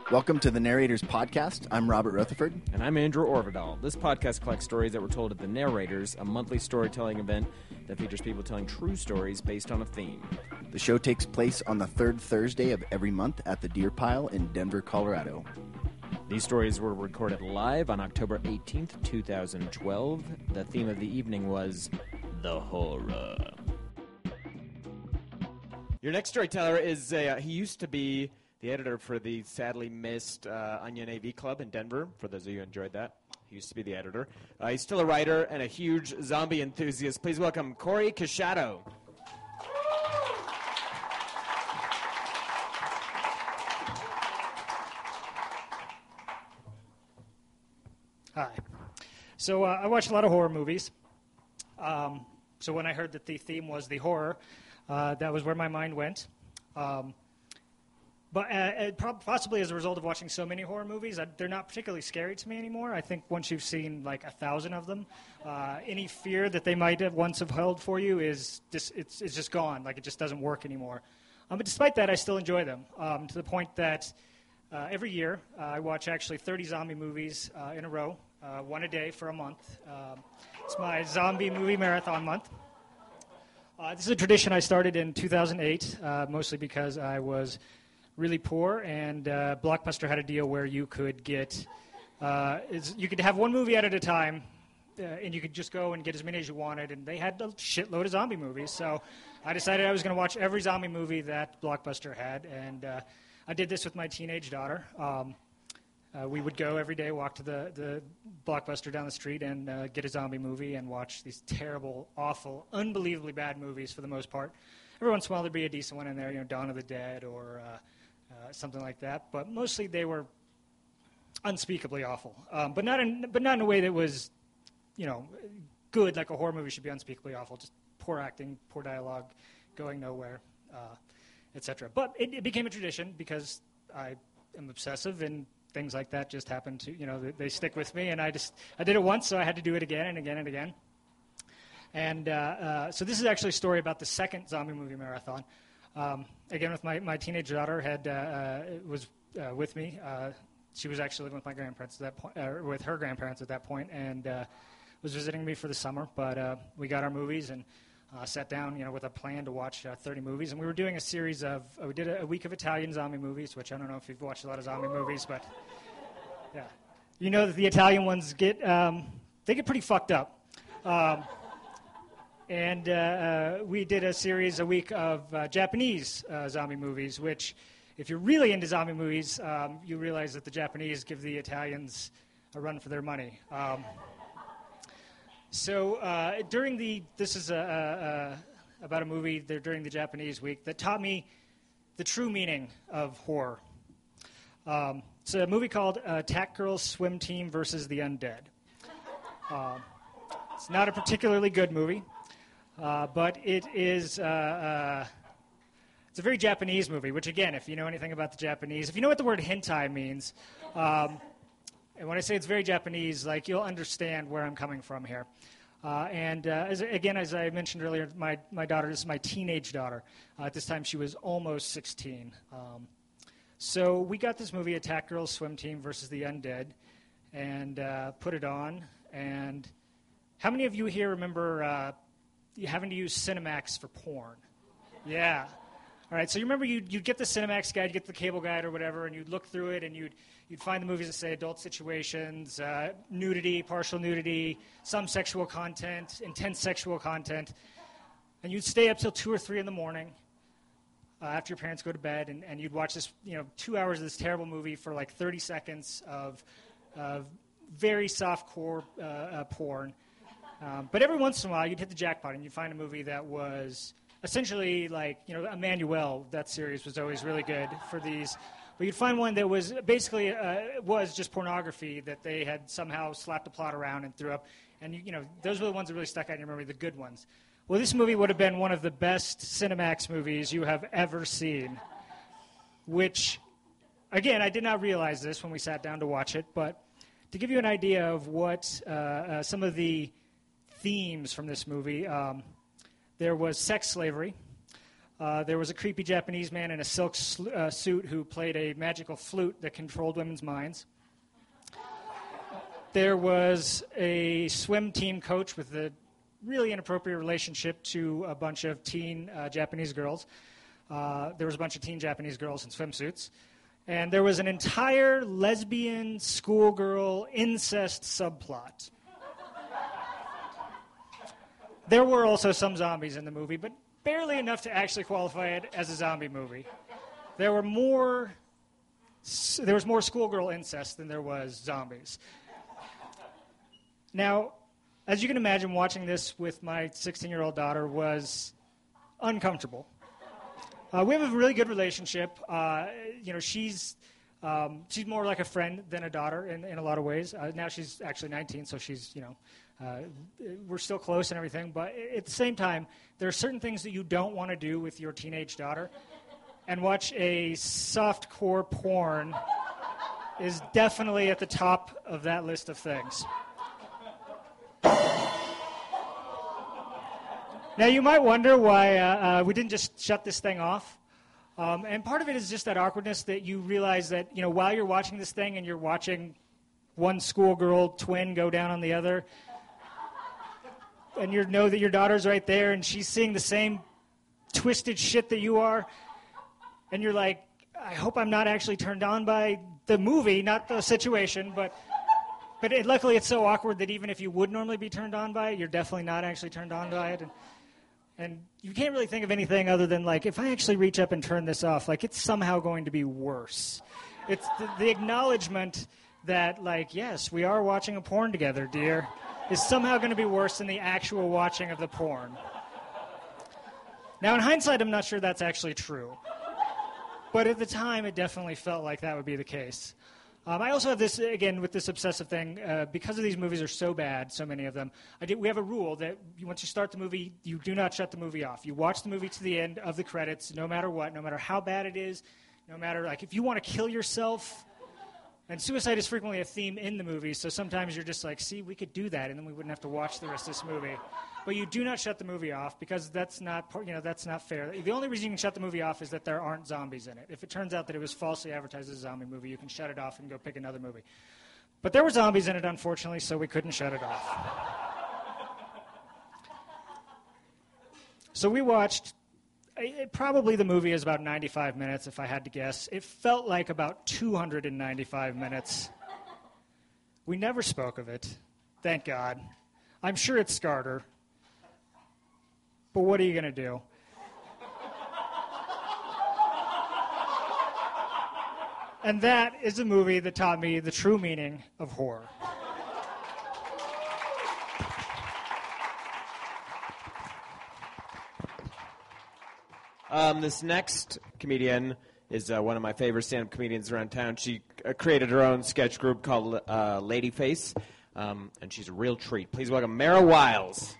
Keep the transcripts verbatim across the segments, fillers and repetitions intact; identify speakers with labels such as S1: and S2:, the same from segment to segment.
S1: Welcome to the Narrators Podcast. I'm Robert Rutherford.
S2: And I'm Andrew Orvidal. This podcast collects stories that were told at the Narrators, a monthly storytelling event that features people telling true stories based on a theme.
S1: The show takes place on the third Thursday of every month at the Deer Pile in Denver, Colorado.
S2: These stories were recorded live on October eighteenth, twenty twelve. The theme of the evening was the horror. Your next storyteller is, uh, he used to be the editor for the sadly missed uh, Onion A V Club in Denver, for those of you who enjoyed that. He used to be the editor. Uh, he's still a writer and a huge zombie enthusiast. Please welcome Corey Casciato.
S3: Hi. So uh, I watch a lot of horror movies. Um, so when I heard that the theme was the horror, uh, that was where my mind went. Um, But uh, possibly as a result of watching so many horror movies, they're not particularly scary to me anymore. I think once you've seen like a thousand of them, uh, any fear that they might have once have held for you is just, it's, it's just gone. Like it just doesn't work anymore. Um, but despite that, I still enjoy them um, to the point that uh, every year uh, I watch actually thirty zombie movies uh, in a row, uh, one a day for a month. Uh, it's my zombie movie marathon month. Uh, this is a tradition I started in two thousand eight, uh, mostly because I was really poor, and uh, Blockbuster had a deal where you could get, uh, is, you could have one movie out at a time, uh, and you could just go and get as many as you wanted, and they had a shitload of zombie movies, so I decided I was going to watch every zombie movie that Blockbuster had, and uh, I did this with my teenage daughter. Um, uh, we would go every day, walk to the, the Blockbuster down the street, and uh, get a zombie movie and watch these terrible, awful, unbelievably bad movies for the most part. Every once in a while there'd be a decent one in there, you know, Dawn of the Dead or Uh, Uh, something like that, but mostly they were unspeakably awful. Um, but not in, but not in a way that was, you know, good. Like a horror movie should be unspeakably awful. Just poor acting, poor dialogue, going nowhere, uh, et cetera. But it, it became a tradition because I am obsessive, and things like that just happen to, you know, they, they stick with me. And I just I did it once, so I had to do it again and again and again. And uh, uh, so this is actually a story about the second zombie movie marathon. Um, again, with my, my teenage daughter, had uh, uh, was uh, with me. Uh, she was actually living with my grandparents at that point, uh, with her grandparents at that point, and uh, was visiting me for the summer. But uh, we got our movies and uh, sat down, you know, with a plan to watch uh, thirty movies. And we were doing a series of, uh, we did a, a week of Italian zombie movies, which I don't know if you've watched a lot of zombie movies, but yeah, you know that the Italian ones get um, they get pretty fucked up. Um, And uh, uh, we did a series a week of uh, Japanese uh, zombie movies, which, if you're really into zombie movies, um, you realize that the Japanese give the Italians a run for their money. Um, so uh, during the, this is a, a, a, about a movie there during the Japanese week that taught me the true meaning of horror. Um, it's a movie called uh, Attack Girls Swim Team versus the Undead. Uh, it's not a particularly good movie. Uh, but it is, uh, uh, it's a very Japanese movie, which again, if you know anything about the Japanese, if you know what the word hentai means, um, and when I say it's very Japanese, like you'll understand where I'm coming from here. Uh, and uh, as, again, as I mentioned earlier, my, my daughter, this is my teenage daughter. Uh, at this time, she was almost sixteen. Um, so we got this movie, Attack Girls Swim Team versus the Undead, and uh, put it on. And how many of you here remember uh, having to use Cinemax for porn? Yeah. All right, so you remember you'd, you'd get the Cinemax guide, you'd get the cable guide or whatever, and you'd look through it, and you'd you'd find the movies that say adult situations, uh, nudity, partial nudity, some sexual content, intense sexual content, and you'd stay up till two or three in the morning uh, after your parents go to bed, and, and you'd watch this, you know, two hours of this terrible movie for like thirty seconds of, of very soft-core uh, uh, porn. Um, but every once in a while, you'd hit the jackpot, and you'd find a movie that was essentially like, you know, Emmanuelle, that series was always really good for these. But you'd find one that was basically, uh, was just pornography that they had somehow slapped a plot around and threw up. And, you, you know, those were the ones that really stuck out, and you remember the good ones. Well, this movie would have been one of the best Cinemax movies you have ever seen, which, again, I did not realize this when we sat down to watch it, but to give you an idea of what uh, uh, some of the themes from this movie, um, there was sex slavery, Uh, there was a creepy Japanese man in a silk sl- uh, suit who played a magical flute that controlled women's minds. There was a swim team coach with a really inappropriate relationship to a bunch of teen uh, Japanese girls. Uh, there was a bunch of teen Japanese girls in swimsuits. And there was an entire lesbian schoolgirl incest subplot. There were also some zombies in the movie, but barely enough to actually qualify it as a zombie movie. There were more, there was more schoolgirl incest than there was zombies. Now, as you can imagine, watching this with my sixteen-year-old daughter was uncomfortable. Uh, we have a really good relationship. Uh, you know, she's um, she's more like a friend than a daughter in, in a lot of ways. Uh, now she's actually nineteen, so she's, you know, uh, we're still close and everything. But at the same time, there are certain things that you don't want to do with your teenage daughter. And watch a softcore porn is definitely at the top of that list of things. Now, you might wonder why uh, uh, we didn't just shut this thing off. Um, and part of it is just that awkwardness that you realize that, you know, while you're watching this thing and you're watching one schoolgirl twin go down on the other, and you know that your daughter's right there and she's seeing the same twisted shit that you are, and you're like, I hope I'm not actually turned on by the movie, not the situation, but... But it, luckily it's so awkward that even if you would normally be turned on by it, you're definitely not actually turned on by it. And, and you can't really think of anything other than, like, if I actually reach up and turn this off, like, it's somehow going to be worse. It's the, the acknowledgement that, like, yes, we are watching a porn together, dear, is somehow going to be worse than the actual watching of the porn. Now, in hindsight, I'm not sure that's actually true. But at the time, it definitely felt like that would be the case. Um, I also have this, again, with this obsessive thing, uh, because of these movies are so bad, so many of them, I did, we have a rule that you, once you start the movie, you do not shut the movie off. You watch the movie to the end of the credits, no matter what, no matter how bad it is, no matter, like, if you want to kill yourself, and suicide is frequently a theme in the movie, so sometimes you're just like, see, we could do that, and then we wouldn't have to watch the rest of this movie. But you do not shut the movie off, because that's not, you know, that's not fair. The only reason you can shut the movie off is that there aren't zombies in it. If it turns out that it was falsely advertised as a zombie movie, you can shut it off and go pick another movie. But there were zombies in it, unfortunately, so we couldn't shut it off. So we watched, it, probably the movie is about ninety-five minutes, if I had to guess. It felt like about two hundred ninety-five minutes. We never spoke of it, thank God. I'm sure it scarred her. But what are you going to do? And that is a movie that taught me the true meaning of horror.
S2: Um, this next comedian is uh, one of my favorite stand-up comedians around town. She uh, created her own sketch group called uh, Ladyface, um, and she's a real treat. Please welcome Mara Wiles.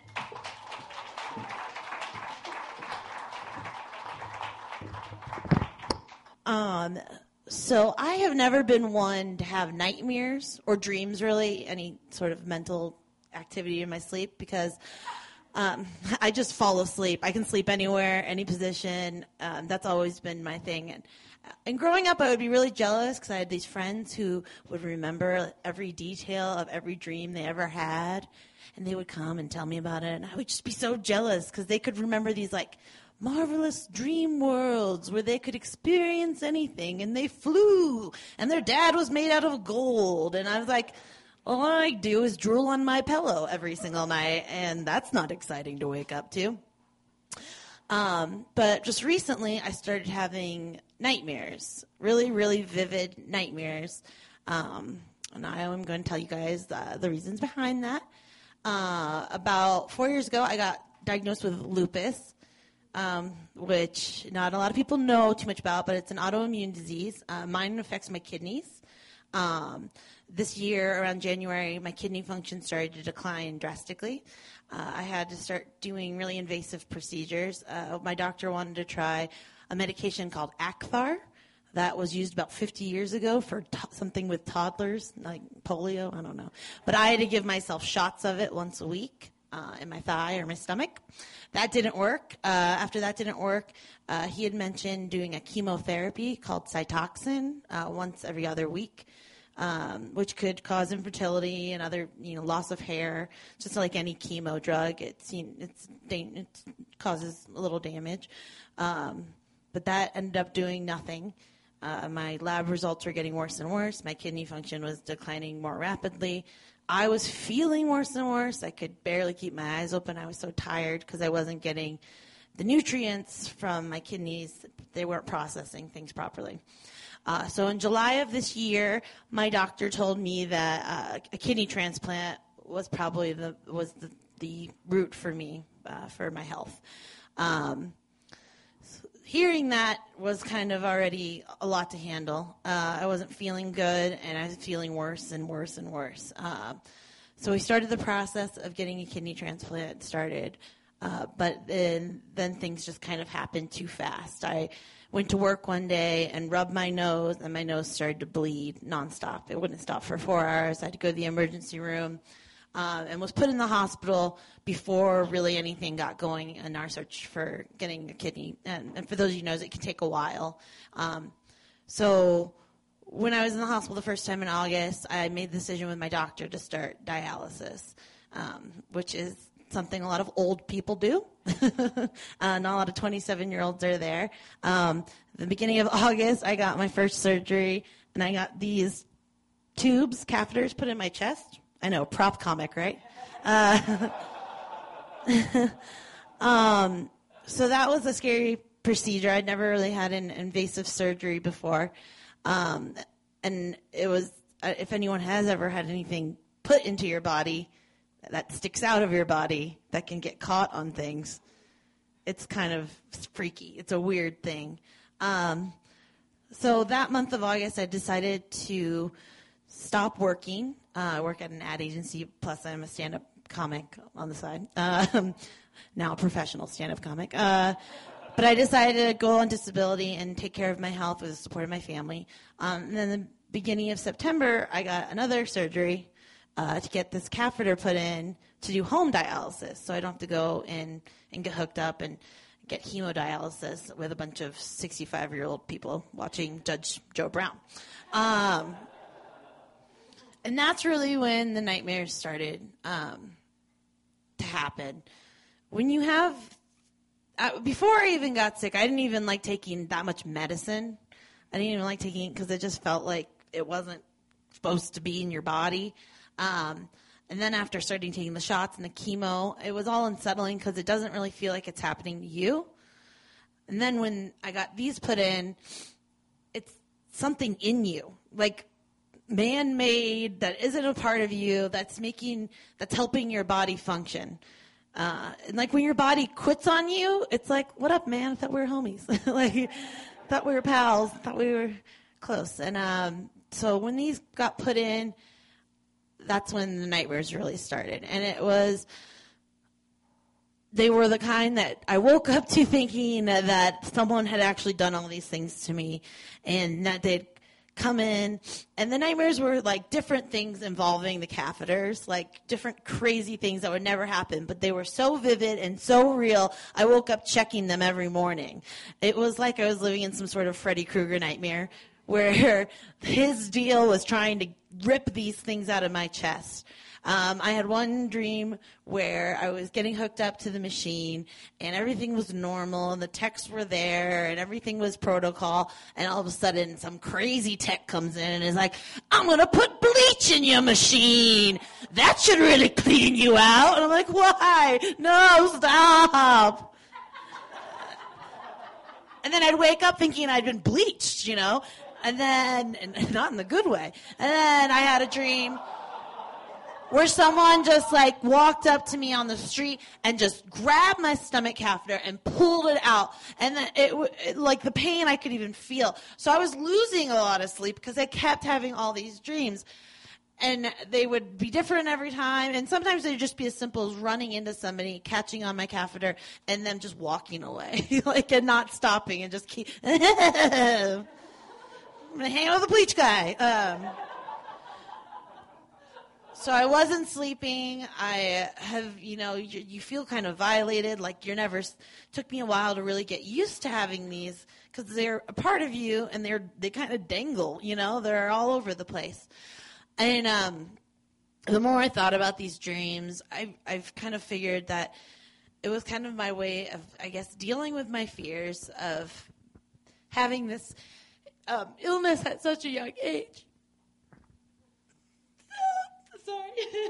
S4: Um, so I have never been one to have nightmares or dreams, really, any sort of mental activity in my sleep, because um, I just fall asleep. I can sleep anywhere, any position. Um, that's always been my thing. And, and growing up, I would be really jealous because I had these friends who would remember every detail of every dream they ever had, and they would come and tell me about it, and I would just be so jealous because they could remember these, like, marvelous dream worlds where they could experience anything, and they flew, and their dad was made out of gold, and I was like, all I do is drool on my pillow every single night, and that's not exciting to wake up to. Um, but just recently, I started having nightmares, really, really vivid nightmares, um, and I am going to tell you guys the, the reasons behind that. Uh, about four years ago, I got diagnosed with lupus. Um, which not a lot of people know too much about, but it's an autoimmune disease. Uh, mine affects my kidneys. Um, this year, around January, my kidney function started to decline drastically. Uh, I had to start doing really invasive procedures. Uh, my doctor wanted to try a medication called Acthar that was used about fifty years ago for to- something with toddlers, like polio, I don't know. But I had to give myself shots of it once a week. uh, in my thigh or my stomach. That didn't work. Uh, after that didn't work, uh, he had mentioned doing a chemotherapy called Cytoxan uh, once every other week, um, which could cause infertility and other, you know, loss of hair. Just like any chemo drug, it's, you know, it's, it causes a little damage. Um, but that ended up doing nothing. Uh, my lab results were getting worse and worse. My kidney function was declining more rapidly. I was feeling worse and worse. I could barely keep my eyes open. I was so tired because I wasn't getting the nutrients from my kidneys. They weren't processing things properly. Uh, so in July of this year, my doctor told me that uh, a kidney transplant was probably the was the, the route for me uh, for my health. Um, Hearing that was kind of already a lot to handle. Uh, I wasn't feeling good, and I was feeling worse and worse and worse. Uh, so we started the process of getting a kidney transplant started, uh, but then, then things just kind of happened too fast. I went to work one day and rubbed my nose, and my nose started to bleed nonstop. It wouldn't stop for four hours. I had to go to the emergency room. Uh, and was put in the hospital before really anything got going in our search for getting a kidney. And, and for those of you who knows, it can take a while. Um, so when I was in the hospital the first time in August, I made the decision with my doctor to start dialysis, um, which is something a lot of old people do. uh, not a lot of twenty-seven-year-olds are there. Um, the beginning of August, I got my first surgery, and I got these tubes, catheters, put in my chest. I know, prop comic, right? Uh, um, so that was a scary procedure. I'd never really had an invasive surgery before. Um, and it was, uh, if anyone has ever had anything put into your body that sticks out of your body that can get caught on things, it's kind of freaky. It's a weird thing. Um, so that month of August, I decided to stop working. Uh, I work at an ad agency, plus I'm a stand-up comic on the side. Um, now a professional stand-up comic. Uh, but I decided to go on disability and take care of my health with the support of my family. Um, and then the beginning of September, I got another surgery uh, to get this catheter put in to do home dialysis, so I don't have to go in and get hooked up and get hemodialysis with a bunch of sixty-five-year-old people watching Judge Joe Brown. Um, And that's really when the nightmares started um, to happen. When you have, uh, before I even got sick, I didn't even like taking that much medicine. I didn't even like taking it because it just felt like it wasn't supposed to be in your body. Um, and then after starting taking the shots and the chemo, it was all unsettling because it doesn't really feel like it's happening to you. And then when I got these put in, it's something in you, like man-made, that isn't a part of you, that's making, that's helping your body function. Uh, and like when your body quits on you, it's like, what up, man? I thought we were homies. like, thought we were pals. Thought we were close. And um, so when these got put in, that's when the nightmares really started. And it was, they were the kind that I woke up to thinking that, that someone had actually done all these things to me, and that they'd come in, and the nightmares were like different things involving the catheters, like different crazy things that would never happen, but they were so vivid and so real, I woke up checking them every morning. It was like I was living in some sort of Freddy Krueger nightmare, where his deal was trying to rip these things out of my chest. Um, I had one dream where I was getting hooked up to the machine, and everything was normal, and the techs were there, and everything was protocol, and all of a sudden some crazy tech comes in and is like, I'm going to put bleach in your machine. That should really clean you out. And I'm like, why? No, stop. And then I'd wake up thinking I'd been bleached, you know, and then, and not in the good way, and then I had a dream where someone just like walked up to me on the street and just grabbed my stomach catheter and pulled it out. And then it, it like the pain I could even feel. So I was losing a lot of sleep because I kept having all these dreams. And they would be different every time. And sometimes they'd just be as simple as running into somebody, catching on my catheter, and them just walking away. like, and not stopping and just keep, I'm going to hang out with the bleach guy. Um, so I wasn't sleeping. I have, you know, you, you feel kind of violated, like you're never. Took me a while to really get used to having these because they're a part of you and they're they kind of dangle, you know, they're all over the place. And um, the more I thought about these dreams, I, I've kind of figured that it was kind of my way of, I guess, dealing with my fears of having this um, illness at such a young age. Sorry.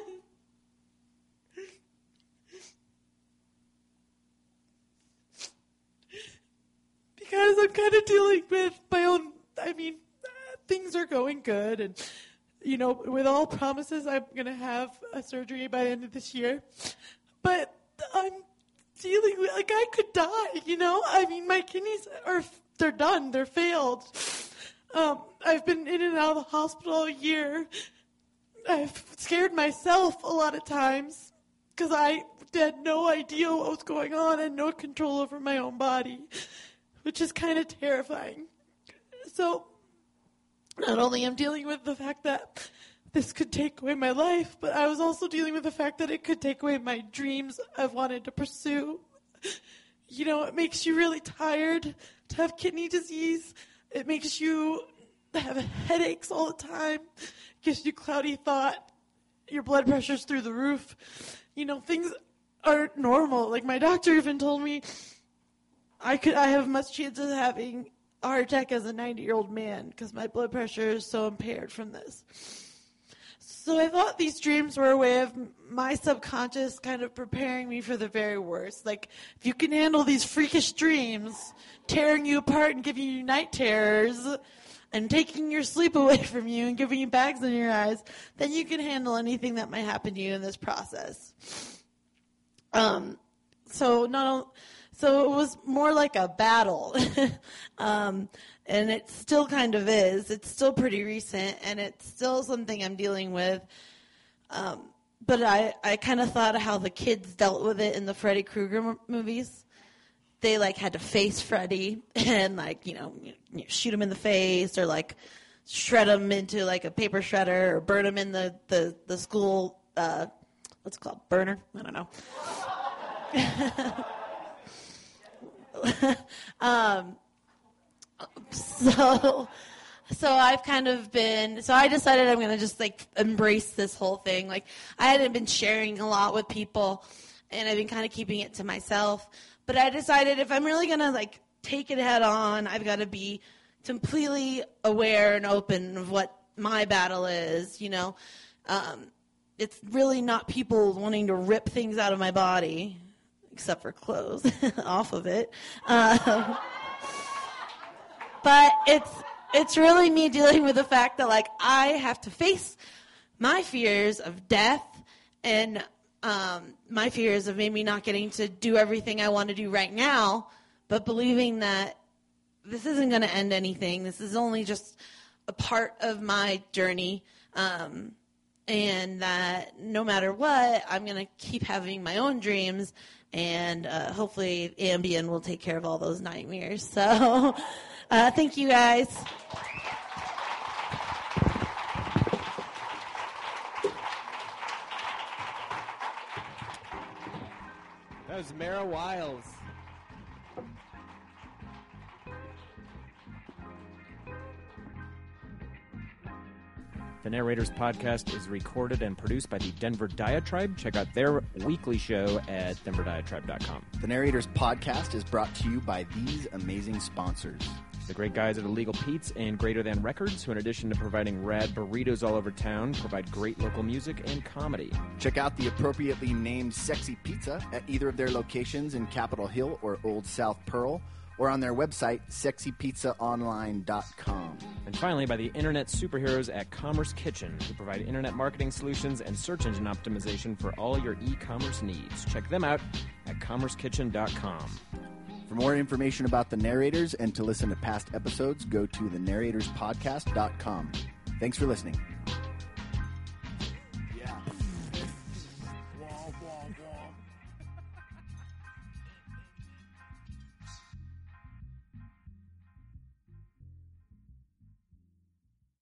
S4: Because I'm kind of dealing with my own, I mean, uh, things are going good. And, you know, with all promises, I'm going to have a surgery by the end of this year. But I'm dealing with, like, I could die, you know? I mean, my kidneys are, they're done. They're failed. Um, I've been in and out of the hospital a year. I've scared myself a lot of times because I had no idea what was going on and no control over my own body, which is kind of terrifying. So not only am I dealing with the fact that this could take away my life, but I was also dealing with the fact that it could take away my dreams I've wanted to pursue. You know, it makes you really tired to have kidney disease. It makes you have headaches all the time. Gives you cloudy thought. Your blood pressure's through the roof. You know, things aren't normal. Like, my doctor even told me I could I have much chance of having a heart attack as a ninety-year-old man because my blood pressure is so impaired from this. So I thought these dreams were a way of my subconscious kind of preparing me for the very worst. Like, if you can handle these freakish dreams, tearing you apart and giving you night terrors, and taking your sleep away from you and giving you bags in your eyes, then you can handle anything that might happen to you in this process. Um, so not, so it was more like a battle, um, and it still kind of is. It's still pretty recent, and it's still something I'm dealing with. Um, but I, I kind of thought of how the kids dealt with it in the Freddy Krueger m- movies. They, like, had to face Freddy and, like, you know, you know, shoot him in the face or, like, shred him into, like, a paper shredder or burn him in the, the, the school, uh, what's it called, burner? I don't know. um, so, so I've kind of been, so I decided I'm going to just, like, embrace this whole thing. Like, I hadn't been sharing a lot with people, and I've been kind of keeping it to myself. But I decided if I'm really going to, like, take it head on, I've got to be completely aware and open of what my battle is, you know. Um, it's really not people wanting to rip things out of my body, except for clothes, off of it. Um, but it's it's really me dealing with the fact that, like, I have to face my fears of death and Um, my fears of maybe not getting to do everything I want to do right now, but believing that this isn't going to end anything. This is only just a part of my journey, um, and that no matter what, I'm going to keep having my own dreams, and uh, hopefully Ambien will take care of all those nightmares. So uh, thank you, guys.
S2: That was Mara Wiles. The Narrators Podcast is recorded and produced by the Denver Diatribe. Check out their weekly show at denver diatribe dot com.
S1: The Narrators Podcast is brought to you by these amazing sponsors.
S2: The great guys at Illegal Pete's and Greater Than Records, who in addition to providing rad burritos all over town, provide great local music and comedy.
S1: Check out the appropriately named Sexy Pizza at either of their locations in Capitol Hill or Old South Pearl, or on their website, sexy pizza online dot com.
S2: And finally, by the internet superheroes at Commerce Kitchen, who provide internet marketing solutions and search engine optimization for all your e-commerce needs. Check them out at commerce kitchen dot com.
S1: For more information about the Narrators and to listen to past episodes, go to the narrators podcast dot com. Thanks for listening.